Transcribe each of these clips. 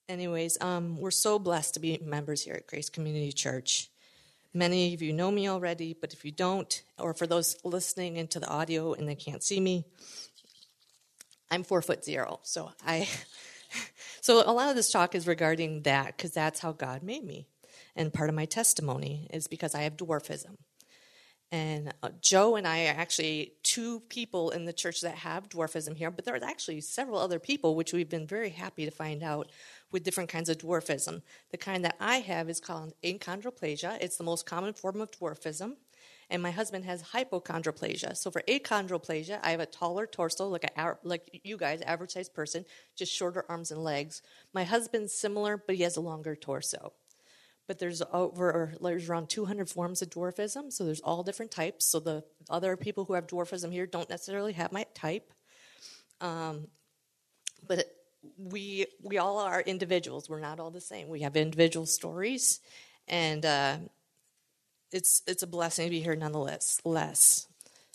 Anyways, we're so blessed to be members here at Grace Community Church. Many of you know me already, but if you don't, or for those listening into the audio and they can't see me, I'm 4'0". So a lot of this talk is regarding that because that's how God made me. And part of my testimony is because I have dwarfism. And Joe and I are actually two people in the church that have dwarfism here, but there are actually several other people, which we've been very happy to find out, with different kinds of dwarfism. The kind that I have is called achondroplasia. It's the most common form of dwarfism. And my husband has hypochondroplasia. So for achondroplasia, I have a taller torso, like you guys, average-sized person, just shorter arms and legs. My husband's similar, but he has a longer torso. But there's around 200 forms of dwarfism, so there's all different types. So the other people who have dwarfism here don't necessarily have my type. But we all are individuals. We're not all the same. We have individual stories, and it's a blessing to be here nonetheless.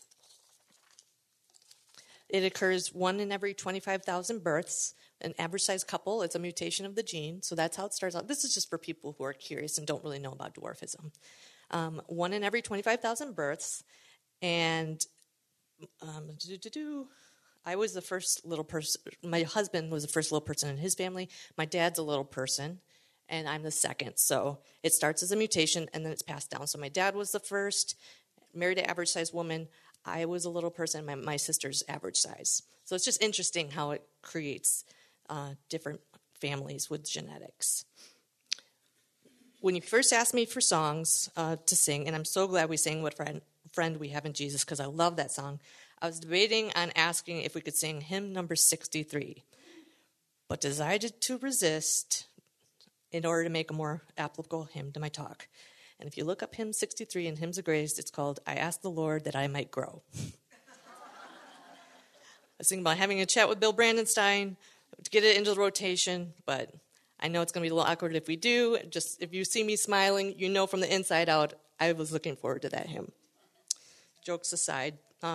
It occurs 1 in every 25,000 births. An average-sized couple, it's a mutation of the gene, so that's how it starts out. This is just for people who are curious and don't really know about dwarfism. 1 in every 25,000 births, and I was the first little person. My husband was the first little person in his family. My dad's a little person, and I'm the second. So it starts as a mutation, and then it's passed down. So my dad was the first, married an average-sized woman. I was a little person. My sister's average size. So it's just interesting how it creates different families with genetics. When you first asked me for songs to sing, and I'm so glad we sang What Friend We Have in Jesus, because I love that song, I was debating on asking if we could sing hymn number 63, but decided to resist in order to make a more applicable hymn to my talk. And if you look up hymn 63 in Hymns of Grace, it's called, I Ask the Lord That I Might Grow. I was thinking about having a chat with Bill Brandenstein to get it into the rotation, but I know it's going to be a little awkward if we do. Just if you see me smiling, you know from the inside out, I was looking forward to that hymn. Jokes aside,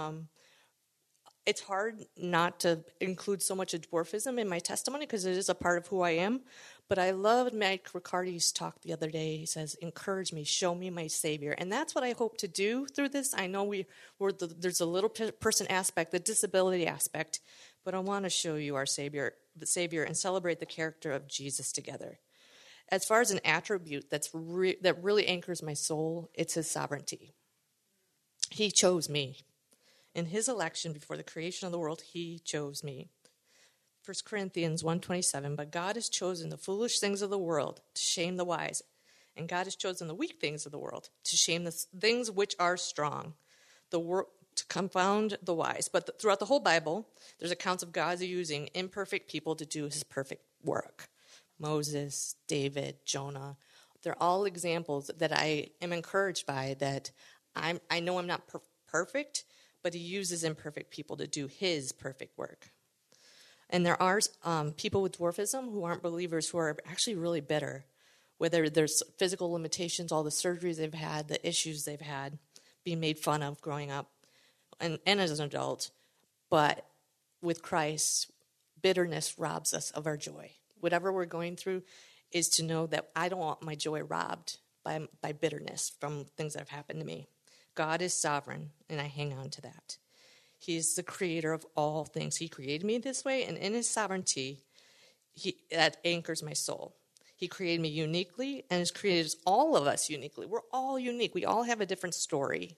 it's hard not to include so much of dwarfism in my testimony because it is a part of who I am. But I loved Mike Riccardi's talk the other day. He says, encourage me, show me my Savior. And that's what I hope to do through this. I know there's a little person aspect, the disability aspect, but I want to show you our Savior, the Savior, and celebrate the character of Jesus together. As far as an attribute that really anchors my soul, it's his sovereignty. He chose me. In his election before the creation of the world, he chose me. 1 Corinthians 1:27, but God has chosen the foolish things of the world to shame the wise, and God has chosen the weak things of the world to shame the things which are strong, to confound the wise. But throughout the whole Bible, there's accounts of God using imperfect people to do his perfect work. Moses, David, Jonah, they're all examples that I am encouraged by, that I know I'm not perfect, but he uses imperfect people to do his perfect work. And there are people with dwarfism who aren't believers who are actually really bitter, whether there's physical limitations, all the surgeries they've had, the issues they've had, being made fun of growing up, and as an adult. But with Christ, bitterness robs us of our joy. Whatever we're going through is to know that I don't want my joy robbed by bitterness from things that have happened to me. God is sovereign, and I hang on to that. He's the creator of all things. He created me this way, and in his sovereignty, that anchors my soul. He created me uniquely, and has created all of us uniquely. We're all unique. We all have a different story.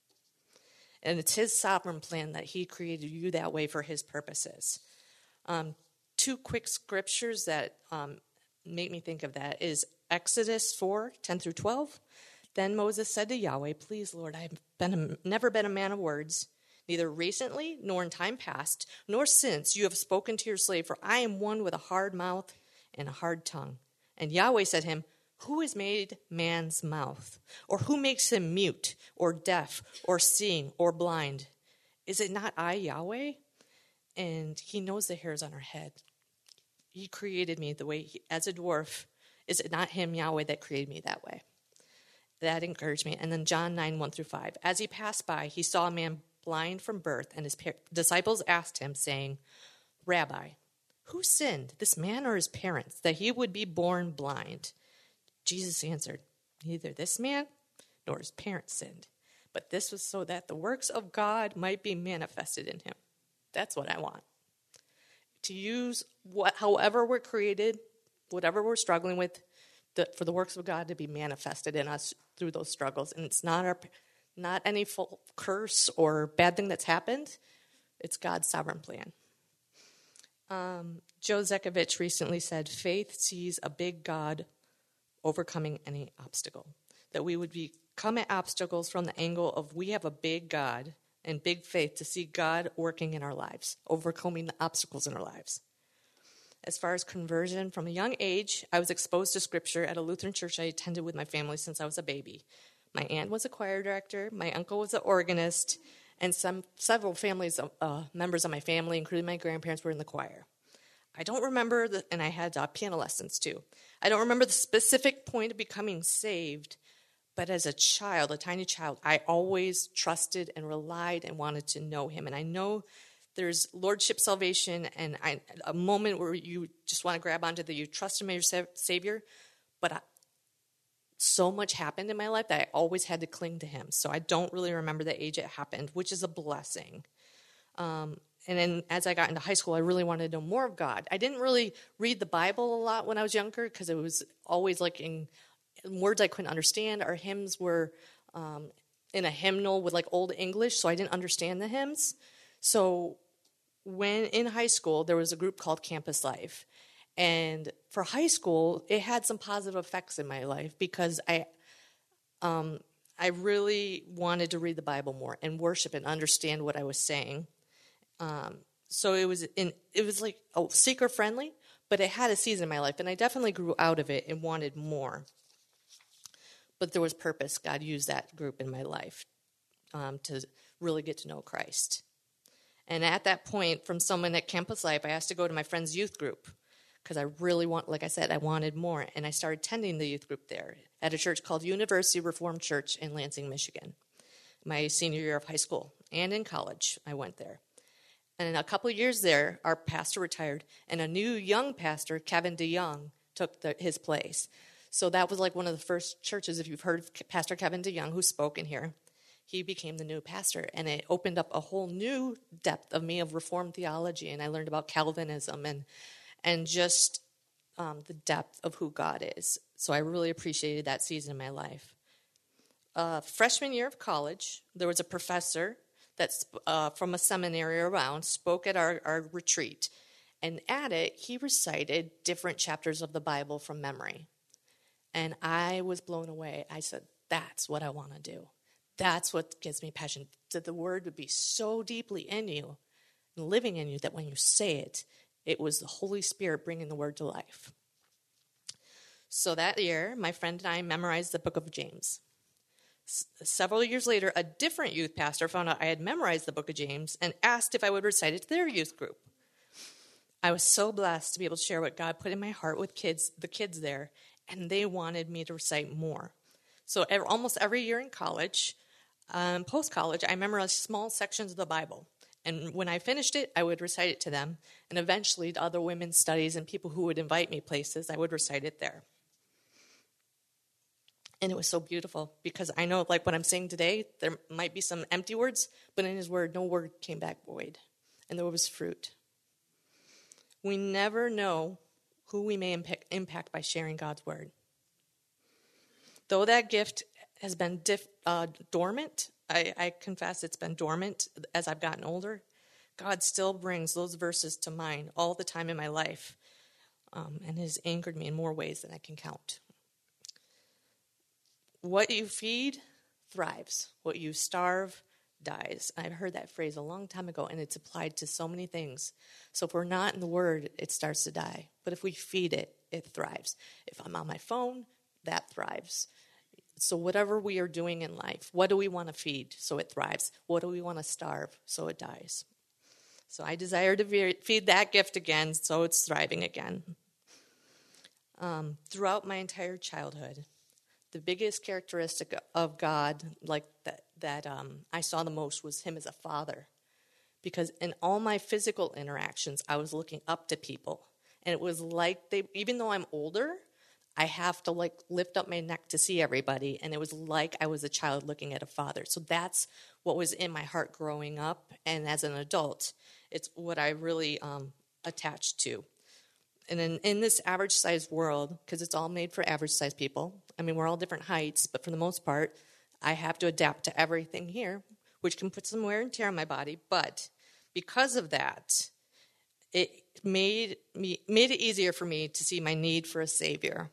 And it's his sovereign plan that he created you that way for his purposes. Two quick scriptures that make me think of that is Exodus 4:10-12. Then Moses said to Yahweh, please, Lord, I have never been a man of words, neither recently nor in time past, nor since you have spoken to your slave, for I am one with a hard mouth and a hard tongue. And Yahweh said to him, who has made man's mouth? Or who makes him mute or deaf or seeing or blind? Is it not I, Yahweh? And he knows the hairs on our head. He created me the way, as a dwarf. Is it not him, Yahweh, that created me that way? That encouraged me. And then John 9:1-5. As he passed by, he saw a man blind from birth, and his disciples asked him, saying, Rabbi, "Who sinned, this man or his parents, that he would be born blind?" Jesus answered, "Neither this man nor his parents sinned, but this was so that the works of God might be manifested in him." That's what I want. To use however we're created, whatever we're struggling with, for the works of God to be manifested in us through those struggles. And it's not any full curse or bad thing that's happened. It's God's sovereign plan. Joe Zekovich recently said, "Faith sees a big God overcoming any obstacle." That we would come at obstacles from the angle of we have a big God and big faith to see God working in our lives, overcoming the obstacles in our lives. As far as conversion, from a young age, I was exposed to Scripture at a Lutheran church I attended with my family since I was a baby. My aunt was a choir director, my uncle was an organist, and several members of my family, including my grandparents, were in the choir. I don't remember, and I had piano lessons too. I don't remember the specific point of becoming saved, but as a child, a tiny child, I always trusted and relied and wanted to know him. And I know there's lordship salvation and a moment where you just want to grab onto you trust him as your Savior, but so much happened in my life that I always had to cling to him. So I don't really remember the age it happened, which is a blessing. And then as I got into high school, I really wanted to know more of God. I didn't really read the Bible a lot when I was younger because it was always like in words I couldn't understand. Our hymns were in a hymnal with like Old English, so I didn't understand the hymns. So when in high school, there was a group called Campus Life. And for high school, it had some positive effects in my life because I really wanted to read the Bible more and worship and understand what I was saying. So it was like seeker friendly, but it had a season in my life, and I definitely grew out of it and wanted more. But there was purpose. God used that group in my life to really get to know Christ. And at that point, from someone at Campus Life, I asked to go to my friend's youth group because I really like I said, I wanted more. And I started attending the youth group there at a church called University Reformed Church in Lansing, Michigan. My senior year of high school and in college, I went there. And in a couple of years there, our pastor retired, and a new young pastor, Kevin DeYoung, took his place. So that was like one of the first churches, if you've heard of Pastor Kevin DeYoung, who spoke in here. He became the new pastor, and it opened up a whole new depth of me of Reformed theology, and I learned about Calvinism and just the depth of who God is. So I really appreciated that season in my life. Freshman year of college, there was a professor that's from a seminary around, spoke at our retreat, and at it, he recited different chapters of the Bible from memory. And I was blown away. I said, that's what I want to do. That's what gives me passion, that the word would be so deeply in you and living in you that when you say it, it was the Holy Spirit bringing the word to life. So that year, my friend and I memorized the book of James. Several years later, a different youth pastor found out I had memorized the book of James and asked if I would recite it to their youth group. I was so blessed to be able to share what God put in my heart with the kids there, and they wanted me to recite more. So almost every year in college, post-college, I memorized small sections of the Bible. And when I finished it, I would recite it to them. And eventually, to other women's studies and people who would invite me places, I would recite it there. And it was so beautiful because I know, like what I'm saying today, there might be some empty words, but in his word, no word came back void. And there was fruit. We never know who we may impact by sharing God's word. Though that gift has been dormant, I confess it's been dormant as I've gotten older, God still brings those verses to mind all the time in my life and has anchored me in more ways than I can count. What you feed thrives. What you starve dies. I've heard that phrase a long time ago, and it's applied to so many things. So if we're not in the Word, it starts to die. But if we feed it, it thrives. If I'm on my phone, that thrives. So whatever we are doing in life, what do we want to feed so it thrives? What do we want to starve so it dies? So I desire to feed that gift again so it's thriving again. Throughout my entire childhood, the biggest characteristic of God, like that I saw the most, was him as a father. because in all my physical interactions, I was looking up to people. And it was like even though I'm older, I have to like lift up my neck to see everybody. And it was like I was a child looking at a father. So that's what was in my heart growing up. And as an adult, it's what I really attached to. And in this average-sized world, because it's all made for average-sized people, I mean, we're all different heights, but for the most part, I have to adapt to everything here, which can put some wear and tear on my body. But because of that, it made it easier for me to see my need for a Savior.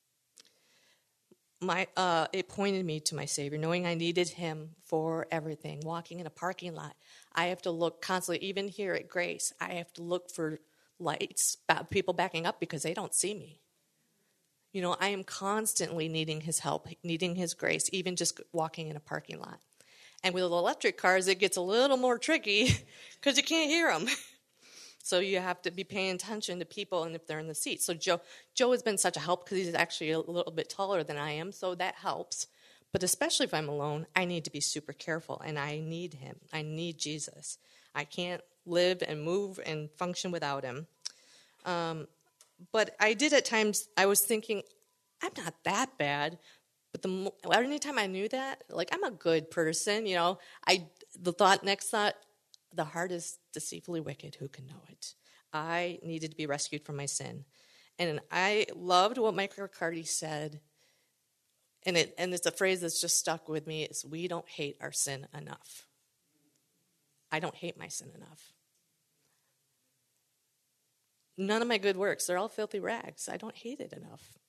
It pointed me to my Savior, knowing I needed Him for everything. Walking in a parking lot, I have to look constantly, even here at Grace, I have to look for lights, people backing up because they don't see me. You know, I am constantly needing His help, needing His grace, even just walking in a parking lot. And with electric cars, it gets a little more tricky because you can't hear them. So you have to be paying attention to people and if they're in the seat. So Joe has been such a help because he's actually a little bit taller than I am, so that helps. But especially if I'm alone, I need to be super careful, and I need Him. I need Jesus. I can't live and move and function without Him. But I did at times, I was thinking, I'm not that bad. But anytime I knew that, like, I'm a good person, you know, next thought, the heart is deceitfully wicked, who can know it? I needed to be rescued from my sin. And I loved what Mike Riccardi said, and it's a phrase that's just stuck with me, is we don't hate our sin enough. I don't hate my sin enough. None of my good works, they're all filthy rags. I don't hate it enough.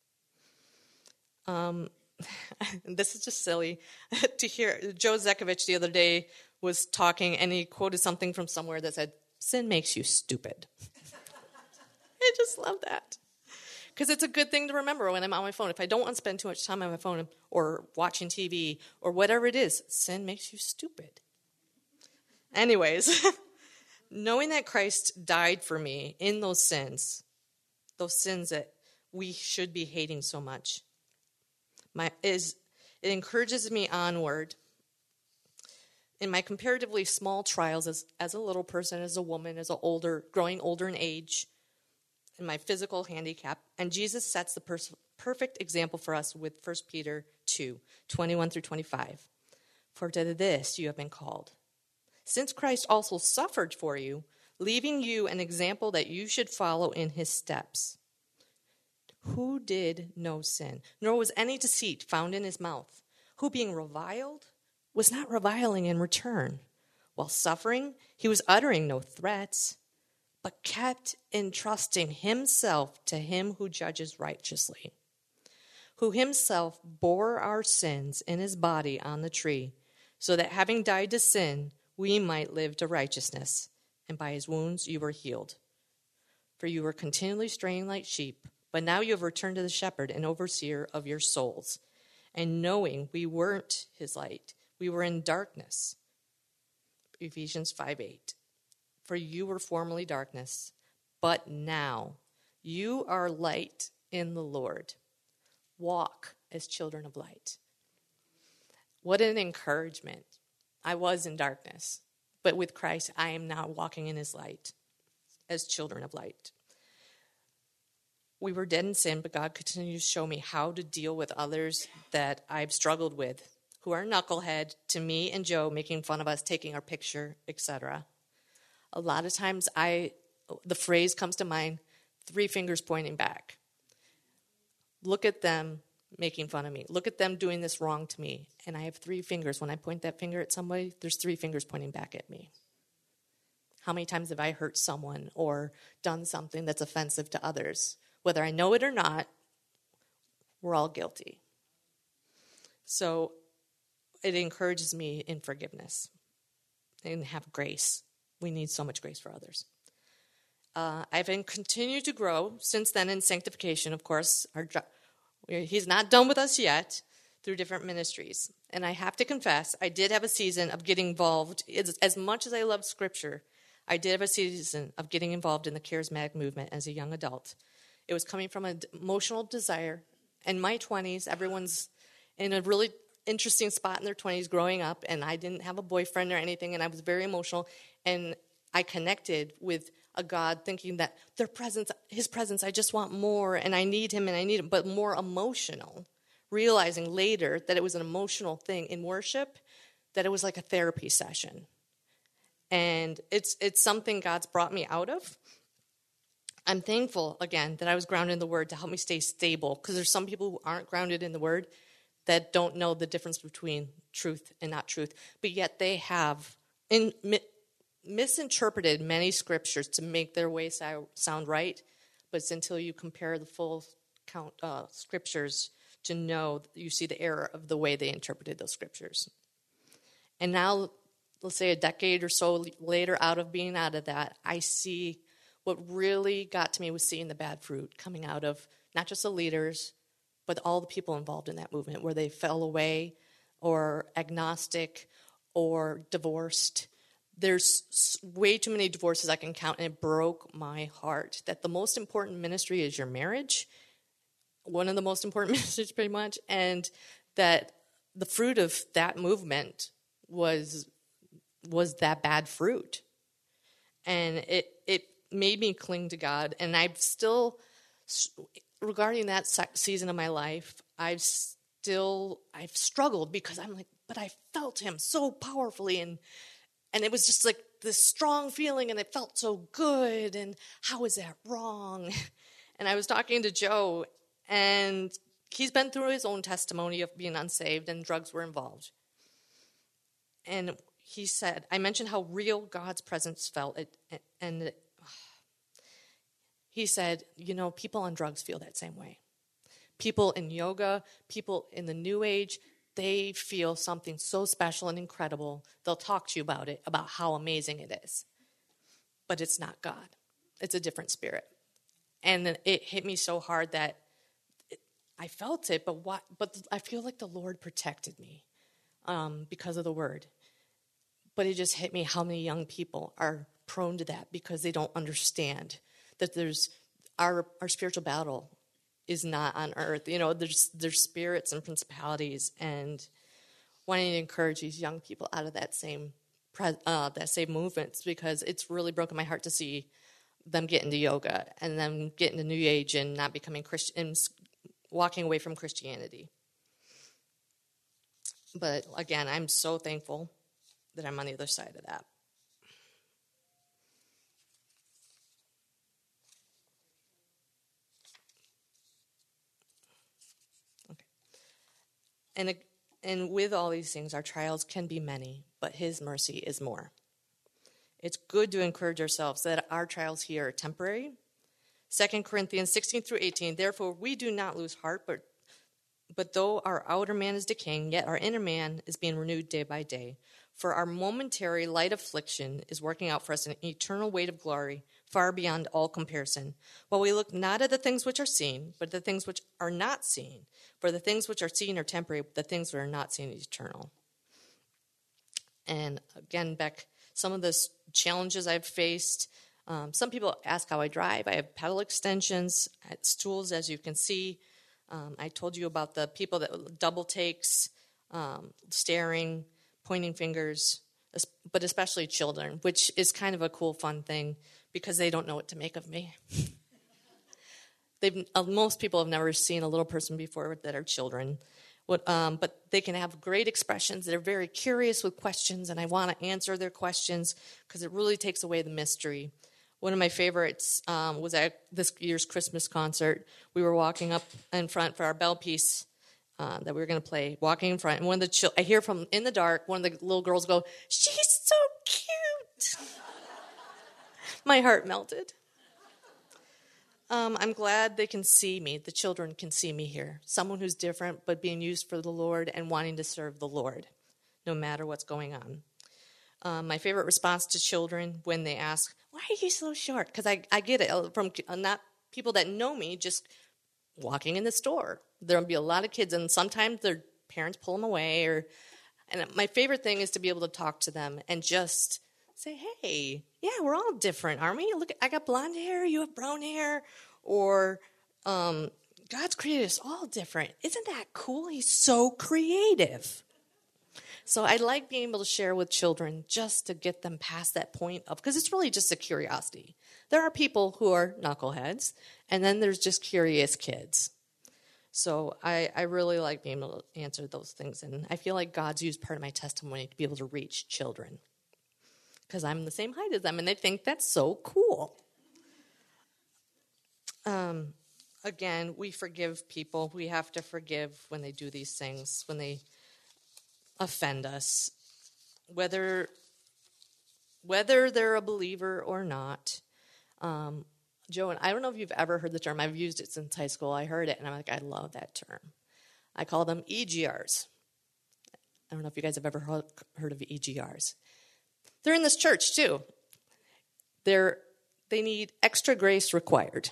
This is just silly to hear. Joe Zekovich the other day was talking, and he quoted something from somewhere that said, "Sin makes you stupid." I just love that. Because it's a good thing to remember when I'm on my phone. If I don't want to spend too much time on my phone or watching TV or whatever it is, sin makes you stupid. Anyways, knowing that Christ died for me in those sins that we should be hating so much, it encourages me onward in my comparatively small trials as a little person, as a woman, growing older in age, in my physical handicap. And Jesus sets the perfect example for us with 1 Peter 2:21 through 25. For to this you have been called, since Christ also suffered for you, leaving you an example that you should follow in his steps. Who did no sin, nor was any deceit found in his mouth, who being reviled was not reviling in return. While suffering, he was uttering no threats, but kept entrusting himself to him who judges righteously, who himself bore our sins in his body on the tree, so that having died to sin, we might live to righteousness, and by his wounds you were healed. For you were continually straying like sheep, but now you have returned to the shepherd and overseer of your souls. And knowing we weren't his light, we were in darkness. Ephesians 5:8. For you were formerly darkness, but now you are light in the Lord. Walk as children of light. What an encouragement. I was in darkness, but with Christ, I am now walking in his light as children of light. We were dead in sin, but God continues to show me how to deal with others that I've struggled with, who are knucklehead to me and Joe, making fun of us, taking our picture, etc. A lot of times the phrase comes to mind, 3 fingers pointing back. Look at them making fun of me. Look at them doing this wrong to me. And I have 3 fingers. When I point that finger at somebody, there's 3 fingers pointing back at me. How many times have I hurt someone or done something that's offensive to others? Whether I know it or not, we're all guilty. So it encourages me in forgiveness and have grace. We need so much grace for others. I've continued to grow since then in sanctification, of course. He's not done with us yet through different ministries. And I have to confess, I did have a season of getting involved. As much as I love Scripture, I did have a season of getting involved in the charismatic movement as a young adult. It was coming from an emotional desire. In my 20s, everyone's in a really interesting spot in their 20s growing up, and I didn't have a boyfriend or anything, and I was very emotional. And I connected with a God thinking that his presence, I just want more, and I need him, but more emotional. Realizing later that it was an emotional thing in worship, that it was like a therapy session. And it's something God's brought me out of. I'm thankful, again, that I was grounded in the Word to help me stay stable, because there's some people who aren't grounded in the Word that don't know the difference between truth and not truth, but yet they have misinterpreted many scriptures to make their way sound right, but it's until you compare the full count scriptures to know you see the error of the way they interpreted those scriptures. And now, let's say a decade or so later, out of that, I see what really got to me was seeing the bad fruit coming out of not just the leaders, but all the people involved in that movement, where they fell away or agnostic or divorced. There's way too many divorces I can count, and it broke my heart that the most important ministry is your marriage, one of the most important ministries pretty much, and that the fruit of that movement was that bad fruit. And it made me cling to God, and I've still, regarding that season of my life, I've struggled, because I'm like, but I felt him so powerfully, and it was just like this strong feeling, and it felt so good, and how is that wrong? And I was talking to Joe, and he's been through his own testimony of being unsaved, and drugs were involved. And he said, I mentioned how real God's presence felt, and he said, people on drugs feel that same way. People in yoga, people in the New Age, they feel something so special and incredible. They'll talk to you about it, about how amazing it is. But it's not God. It's a different spirit. And it hit me so hard that I felt it, but I feel like the Lord protected me because of the Word. But it just hit me how many young people are prone to that because they don't understand that there's our spiritual battle is not on earth. There's spirits and principalities, and wanting to encourage these young people out of that same movements, because it's really broken my heart to see them get into yoga and then get into New Age and not becoming Christian, walking away from Christianity. But again, I'm so thankful that I'm on the other side of that. Okay. And with all these things, our trials can be many, but his mercy is more. It's good to encourage ourselves that our trials here are temporary. 2 Corinthians 16-18, therefore we do not lose heart, but though our outer man is decaying, yet our inner man is being renewed day by day. For our momentary light affliction is working out for us an eternal weight of glory, far beyond all comparison. While we look not at the things which are seen, but the things which are not seen. For the things which are seen are temporary, but the things that are not seen are eternal. And again, Beck, some of the challenges I've faced, some people ask how I drive. I have pedal extensions, stools, as you can see. I told you about the people that double takes, staring, pointing fingers, but especially children, which is kind of a cool, fun thing because they don't know what to make of me. Most people have never seen a little person before that are children, but they can have great expressions. They're very curious with questions, and I want to answer their questions because it really takes away the mystery. One of my favorites was at this year's Christmas concert. We were walking up in front for our bell piece that we were going to play, walking in front. And I hear from in the dark, one of the little girls go, "She's so cute." My heart melted. I'm glad they can see me. The children can see me here. Someone who's different, but being used for the Lord and wanting to serve the Lord, no matter what's going on. My favorite response to children when they ask, "Why are you so short?" Because I get it from not people that know me, just walking in the store. There'll be a lot of kids, and sometimes their parents pull them away. And my favorite thing is to be able to talk to them and just say, "Hey, yeah, we're all different, aren't we? Look, I got blonde hair, you have brown hair," or God's created us all different. Isn't that cool? He's so creative. So I like being able to share with children just to get them past that point of, because it's really just a curiosity. There are people who are knuckleheads, and then there's just curious kids. So I really like being able to answer those things. And I feel like God's used part of my testimony to be able to reach children, because I'm the same height as them, and they think that's so cool. Again, we forgive people. We have to forgive when they do these things, when they offend us, whether they're a believer or not. Joe, and I don't know if you've ever heard the term. I've used it since high school. I heard it, and I'm like, I love that term. I call them EGRs. I don't know if you guys have ever heard of EGRs. They're in this church, too. They need extra grace required.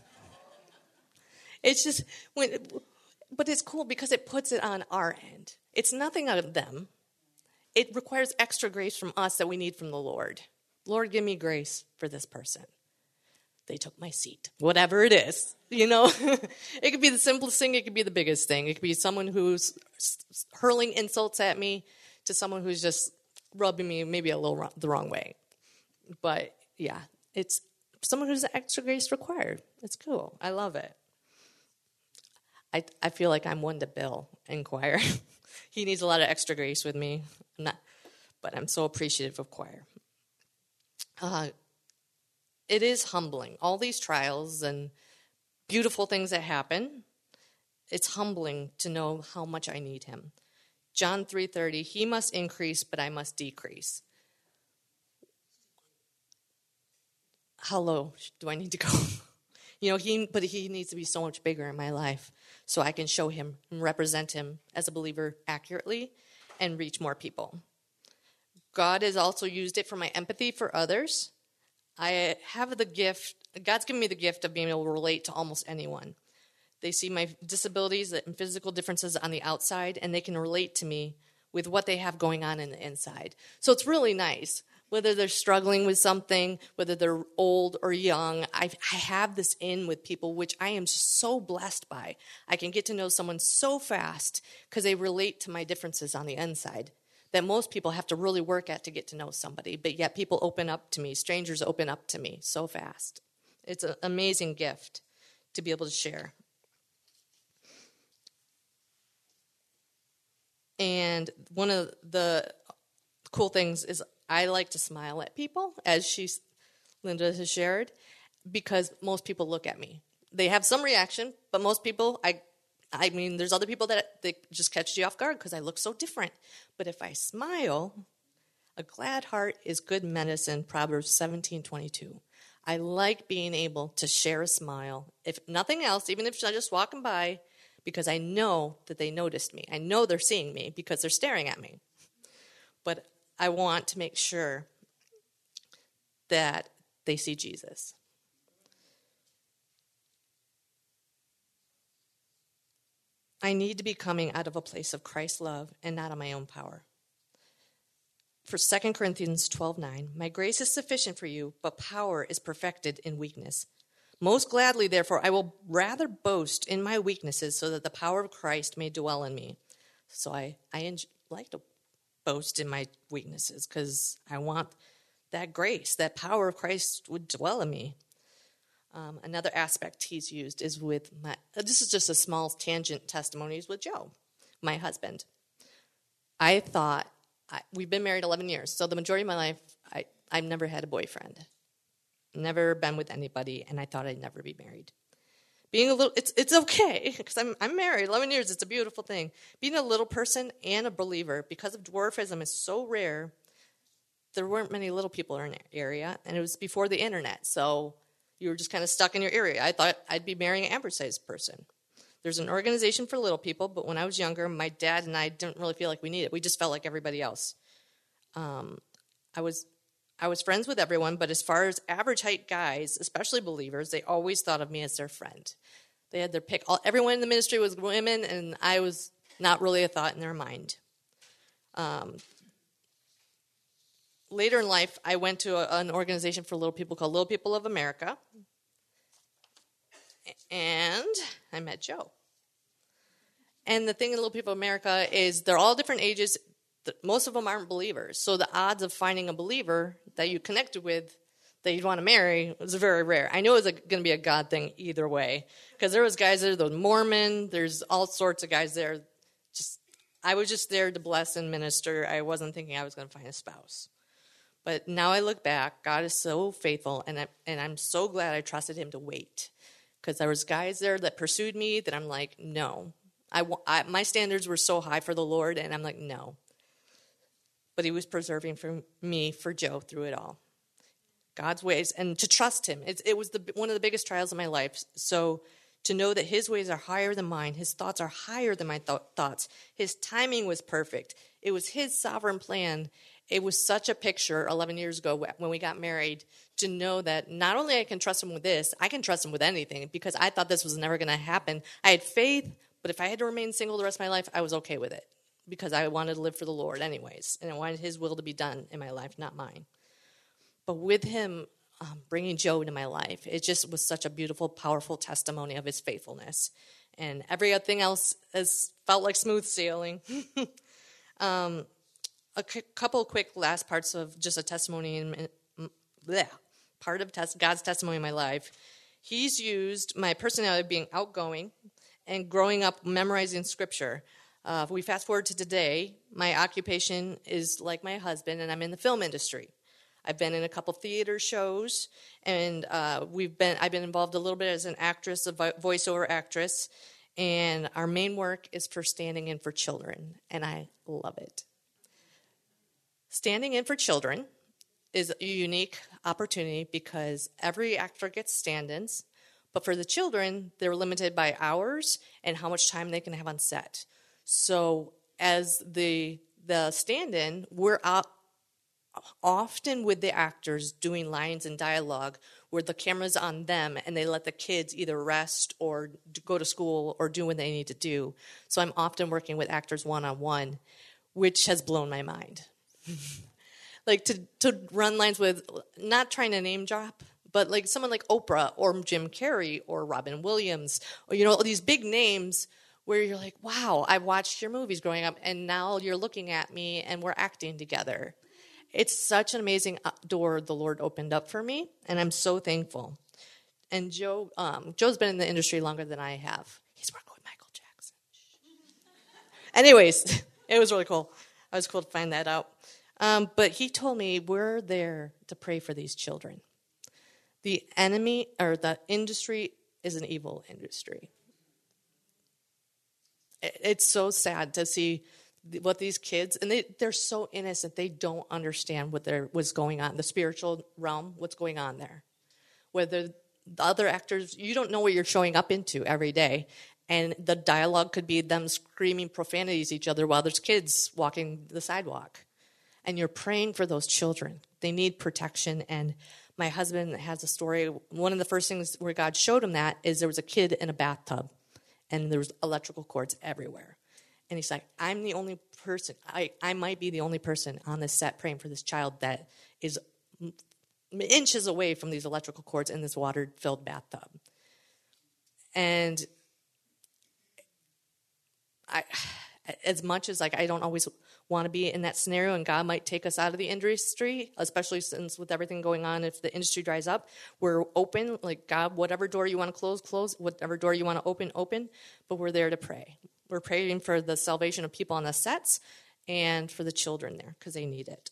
It's just, but it's cool because it puts it on our end. It's nothing out of them. It requires extra grace from us that we need from the Lord. Lord, give me grace for this person. They took my seat. Whatever it is, It could be the simplest thing. It could be the biggest thing. It could be someone who's hurling insults at me to someone who's just rubbing me maybe a little the wrong way. But, yeah, it's someone who's extra grace required. It's cool. I love it. I feel like I'm one to Bill in choir. He needs a lot of extra grace with me. But I'm so appreciative of choir. It is humbling. All these trials and beautiful things that happen, it's humbling to know how much I need him. John 3:30, he must increase, but I must decrease. How low do I need to go? But he needs to be so much bigger in my life so I can show him and represent him as a believer accurately and reach more people. God has also used it for my empathy for others. I have the gift, God's given me the gift of being able to relate to almost anyone. They see my disabilities and physical differences on the outside, and they can relate to me with what they have going on in the inside. So it's really nice. Whether they're struggling with something, whether they're old or young, I have this in with people, which I am just so blessed by. I can get to know someone so fast because they relate to my differences on the inside that most people have to really work at to get to know somebody. But yet people open up to me, strangers open up to me so fast. It's an amazing gift to be able to share. And one of the cool things is I like to smile at people, as Linda has shared, because most people look at me. They have some reaction, but most people, I mean, there's other people that they just catch you off guard because I look so different. But if I smile, a glad heart is good medicine, Proverbs 17:22. I like being able to share a smile, if nothing else, even if I'm just walking by, because I know that they noticed me. I know they're seeing me because they're staring at me. But I want to make sure that they see Jesus. I need to be coming out of a place of Christ's love and not of my own power. For 2 Corinthians 12:9, my grace is sufficient for you, but power is perfected in weakness. Most gladly, therefore, I will rather boast in my weaknesses so that the power of Christ may dwell in me. So I like to boast in my weaknesses because I want that grace, that power of Christ would dwell in me. Another aspect he's used is with this is just a small tangent testimony, is with Joe, my husband. I thought, we've been married 11 years, so the majority of my life, I've never had a boyfriend. Never been with anybody, and I thought I'd never be married. Being a little, it's okay, because I'm married 11 years, it's a beautiful thing. Being a little person and a believer, because of dwarfism is so rare, there weren't many little people in our area, and it was before the internet, so you were just kind of stuck in your area. I thought I'd be marrying an average-sized person. There's an organization for little people, but when I was younger, my dad and I didn't really feel like we needed it. We just felt like everybody else. I was friends with everyone, but as far as average height guys, especially believers, they always thought of me as their friend. They had their pick. Everyone in the ministry was women, and I was not really a thought in their mind. Later in life, I went to an organization for little people called Little People of America, and I met Joe. And the thing in Little People of America is they're all different ages. most of them aren't believers. So the odds of finding a believer that you connected with that you'd want to marry was very rare. I knew it was going to be a God thing either way, because there was guys there, the Mormon, there's all sorts of guys there. I was just there to bless and minister. I wasn't thinking I was going to find a spouse. But now I look back, God is so faithful, and I'm so glad I trusted him to wait, because there was guys there that pursued me that I'm like, no. My standards were so high for the Lord, and I'm like, no. But he was preserving for me, for Joe, through it all. God's ways, and to trust him. It was one of the biggest trials of my life. So to know that his ways are higher than mine, his thoughts are higher than my thoughts. His timing was perfect. It was his sovereign plan. It was such a picture 11 years ago when we got married, to know that not only I can trust him with this, I can trust him with anything, because I thought this was never going to happen. I had faith, but if I had to remain single the rest of my life, I was okay with it, because I wanted to live for the Lord anyways, and I wanted his will to be done in my life, not mine. But with him bringing Joe into my life, it just was such a beautiful, powerful testimony of his faithfulness. And everything else has felt like smooth sailing. A couple quick last parts of just a testimony, part of God's testimony in my life. He's used my personality of being outgoing and growing up memorizing scripture. If we fast forward to today, my occupation is like my husband, and I'm in the film industry. I've been in a couple theater shows, and I've been involved a little bit as an actress, a voiceover actress, and our main work is for standing in for children, and I love it. Standing in for children is a unique opportunity because every actor gets stand-ins, but for the children, they're limited by hours and how much time they can have on set. So as the stand-in, we're out often with the actors doing lines and dialogue where the camera's on them and they let the kids either rest or go to school or do what they need to do. So I'm often working with actors one-on-one, which has blown my mind. Like to run lines with, not trying to name drop, but like someone like Oprah or Jim Carrey or Robin Williams, or all these big names where you're like, wow, I watched your movies growing up and now you're looking at me and we're acting together. It's such an amazing door the Lord opened up for me, and I'm so thankful. And Joe's been in the industry longer than I have. He's working with Michael Jackson. Anyways, it was really cool. It was cool to find that out. But he told me we're there to pray for these children. The enemy, or the industry, is an evil industry. It's so sad to see what these kids, and they're so innocent, they don't understand what's going on, the spiritual realm, what's going on there. Whether the other actors, you don't know what you're showing up into every day, and the dialogue could be them screaming profanities at each other while there's kids walking the sidewalk. And you're praying for those children. They need protection, and my husband has a story. One of the first things where God showed him that is there was a kid in a bathtub, and there was electrical cords everywhere. And he's like, I'm the only person, I might be the only person on this set praying for this child that is inches away from these electrical cords in this water-filled bathtub. And as much as I don't always want to be in that scenario, and God might take us out of the industry, especially since with everything going on, if the industry dries up, we're open, like God, whatever door you want to close, whatever door you want to open, but we're there to pray. We're praying for the salvation of people on the sets and for the children there because they need it.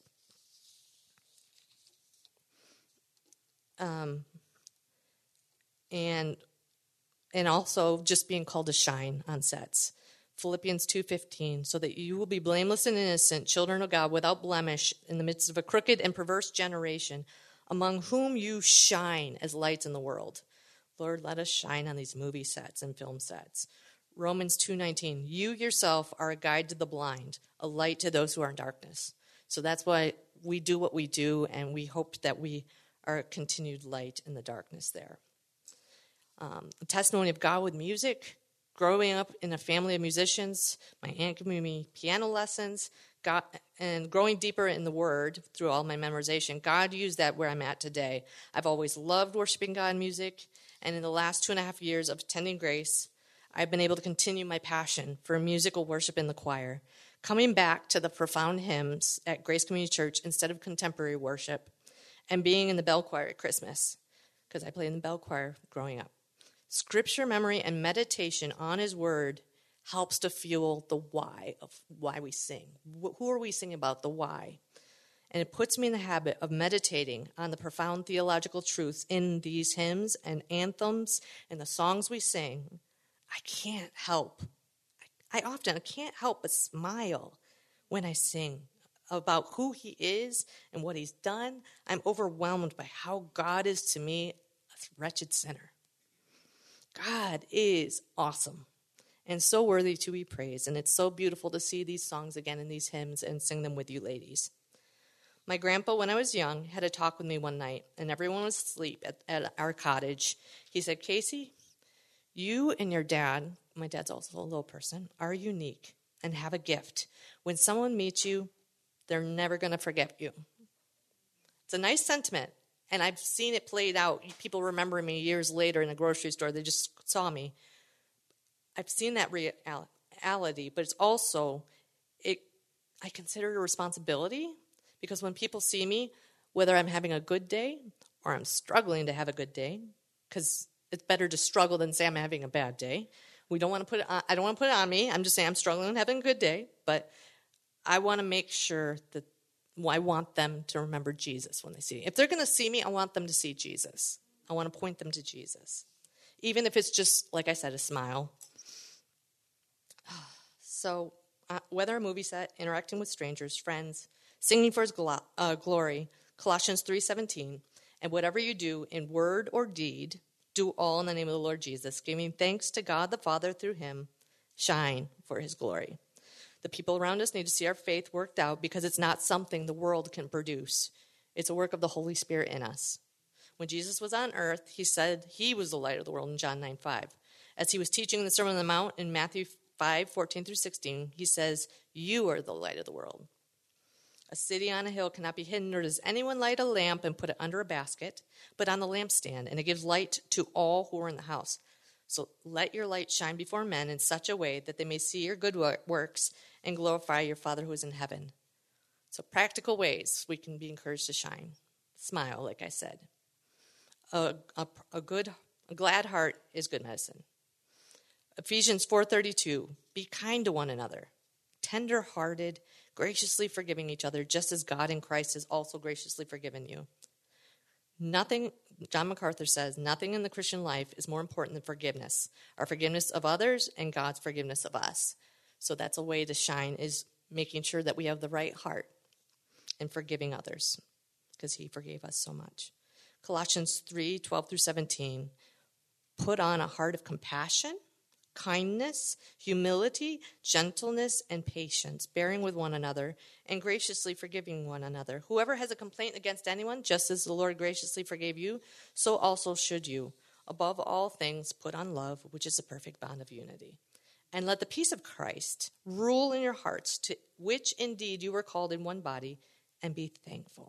And also just being called to shine on sets. Philippians 2:15, so that you will be blameless and innocent, children of God, without blemish, in the midst of a crooked and perverse generation, among whom you shine as lights in the world. Lord, let us shine on these movie sets and film sets. Romans 2:19, you yourself are a guide to the blind, a light to those who are in darkness. So that's why we do what we do, and we hope that we are a continued light in the darkness there. A testimony of God with music, growing up in a family of musicians, my aunt gave me piano lessons, and growing deeper in the Word through all my memorization. God used that where I'm at today. I've always loved worshiping God in music, and in the last 2.5 years of attending Grace, I've been able to continue my passion for musical worship in the choir. coming back to the profound hymns at Grace Community Church instead of contemporary worship, and being in the bell choir at Christmas, because I played in the bell choir growing up. Scripture memory and meditation on his word helps to fuel the why of why we sing. Who are we singing about? The why. And it puts me in the habit of meditating on the profound theological truths in these hymns and anthems and the songs we sing. I can't help. I can't help but smile when I sing about who he is and what he's done. I'm overwhelmed by how God is to me, a wretched sinner. God is awesome and so worthy to be praised. And it's so beautiful to see these songs again in these hymns and sing them with you ladies. My grandpa, when I was young, had a talk with me one night, and everyone was asleep at our cottage. He said, Casey, you and your dad, my dad's also a little person, are unique and have a gift. When someone meets you, they're never going to forget you. It's a nice sentiment, and I've seen it played out. People remember me years later in a grocery store. They just saw me. I've seen that reality, but it's also, I consider it a responsibility, because when people see me, whether I'm having a good day or I'm struggling to have a good day, because it's better to struggle than say I'm having a bad day. I don't want to put it on me. I'm just saying I'm struggling and having a good day, but I want to make sure that I want them to remember Jesus when they see me. If they're going to see me, I want them to see Jesus. I want to point them to Jesus, even if it's just, like I said, a smile. So whether a movie set, interacting with strangers, friends, singing for his glory, Colossians 3:17, and whatever you do in word or deed, do all in the name of the Lord Jesus, giving thanks to God the Father through him, shine for his glory. The people around us need to see our faith worked out, because it's not something the world can produce. It's a work of the Holy Spirit in us. When Jesus was on earth, he said he was the light of the world in John 9:5. As he was teaching the Sermon on the Mount in Matthew 5:14-16, he says, you are the light of the world. A city on a hill cannot be hidden, nor does anyone light a lamp and put it under a basket, but on the lampstand, and it gives light to all who are in the house. So let your light shine before men in such a way that they may see your good works and glorify your Father who is in heaven. So practical ways we can be encouraged to shine. Smile, like I said. A glad heart is good medicine. Ephesians 4:32, be kind to one another, tender-hearted, graciously forgiving each other, just as God in Christ has also graciously forgiven you. Nothing, John MacArthur says, nothing in the Christian life is more important than forgiveness. Our forgiveness of others and God's forgiveness of us. So that's a way to shine, is making sure that we have the right heart and forgiving others, because he forgave us so much. Colossians 3:12-17, put on a heart of compassion, kindness, humility, gentleness, and patience, bearing with one another, and graciously forgiving one another. Whoever has a complaint against anyone, just as the Lord graciously forgave you, so also should you. Above all things, put on love, which is a perfect bond of unity. And let the peace of Christ rule in your hearts, to which indeed you were called in one body, and be thankful.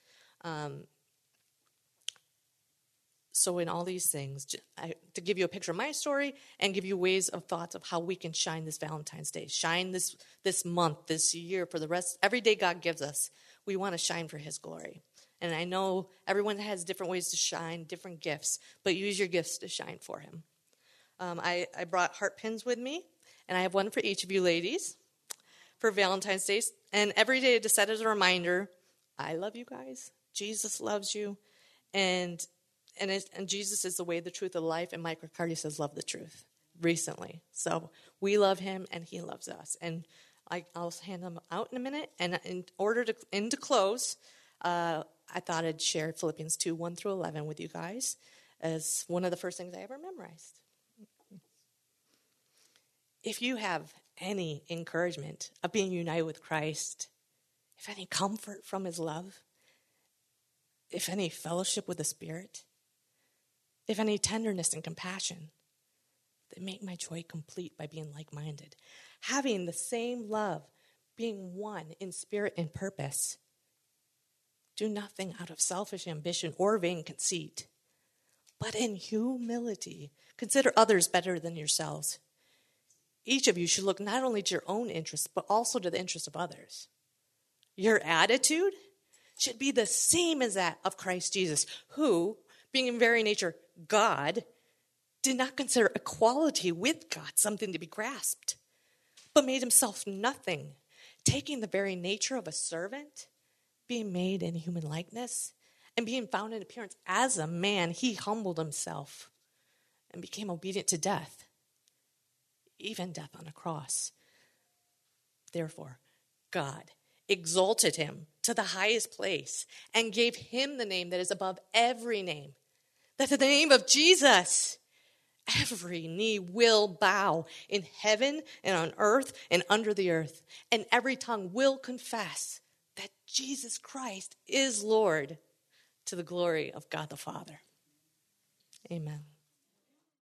So in all these things, to give you a picture of my story and give you ways of thoughts of how we can shine this Valentine's Day, shine this month, this year, for the rest, every day God gives us, we want to shine for his glory. And I know everyone has different ways to shine, different gifts, but use your gifts to shine for him. I brought heart pins with me, and I have one for each of you ladies for Valentine's Day. And every day to set as a reminder, I love you guys, Jesus loves you, and Jesus is the way, the truth, the life, and Mike Riccardi says, love the truth, recently. So we love him, and he loves us. And I'll hand them out in a minute. And in order to close, I thought I'd share Philippians 2:1-11 with you guys as one of the first things I ever memorized. If you have any encouragement of being united with Christ, if any comfort from his love, if any fellowship with the Spirit, if any tenderness and compassion, then make my joy complete by being like-minded, having the same love, being one in spirit and purpose. Do nothing out of selfish ambition or vain conceit, but in humility consider others better than yourselves. each of you should look not only to your own interests, but also to the interests of others. Your attitude should be the same as that of Christ Jesus, who, being in very nature God, did not consider equality with God something to be grasped, but made himself nothing, taking the very nature of a servant, being made in human likeness, and being found in appearance as a man, he humbled himself and became obedient to death, even death on a cross. Therefore, God exalted him to the highest place and gave him the name that is above every name, that at the name of Jesus, every knee will bow in heaven and on earth and under the earth, and every tongue will confess that Jesus Christ is Lord, to the glory of God the Father. Amen.